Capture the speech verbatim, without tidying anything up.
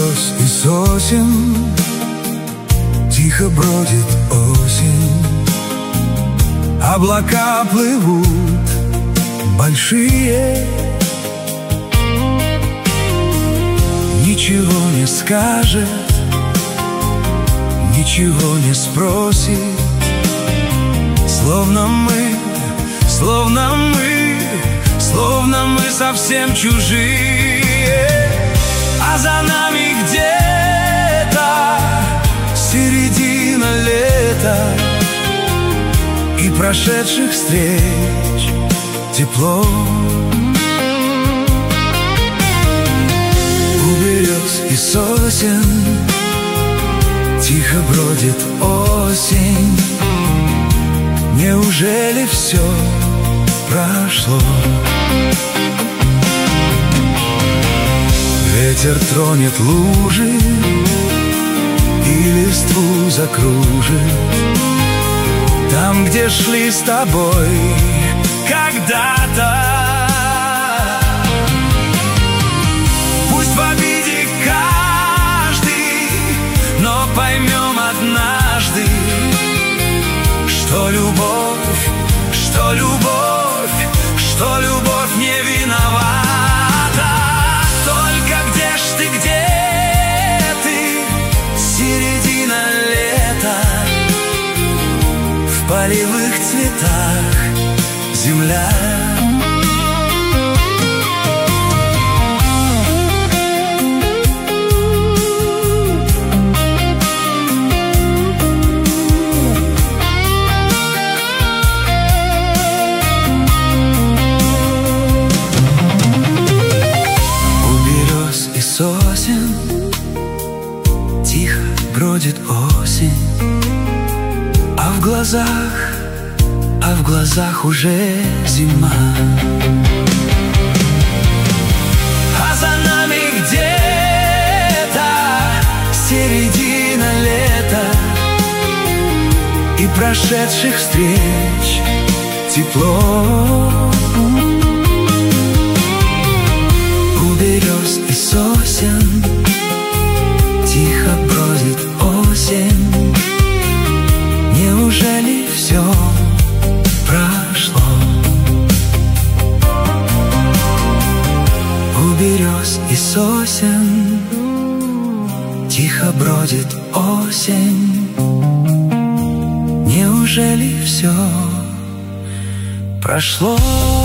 берез и сосен тихо бродит осень. Облака плывут большие, ничего не скажет, ничего не спросит. Словно мы, словно мы, словно мы совсем чужие. А за нами где-то середина лета и прошедших встреч тепло. У берез и сосен тихо бродит осень. Неужели все прошло? Ветер тронет лужи и листву закружит там, где шли с тобой когда-то. Пусть в обиде каждый, но поймем однажды, что любовь, что любовь, что любовь не виновата. Только где ж ты, где ты, середина лета, в полевых цветах земля. Сосен тихо бродит осень, а в глазах, а в глазах уже зима. А за нами где-то середина лета и прошедших встреч тепло. У берез и сосен тихо бродит осень. Неужели все прошло? У берез и сосен тихо бродит осень. Неужели все прошло?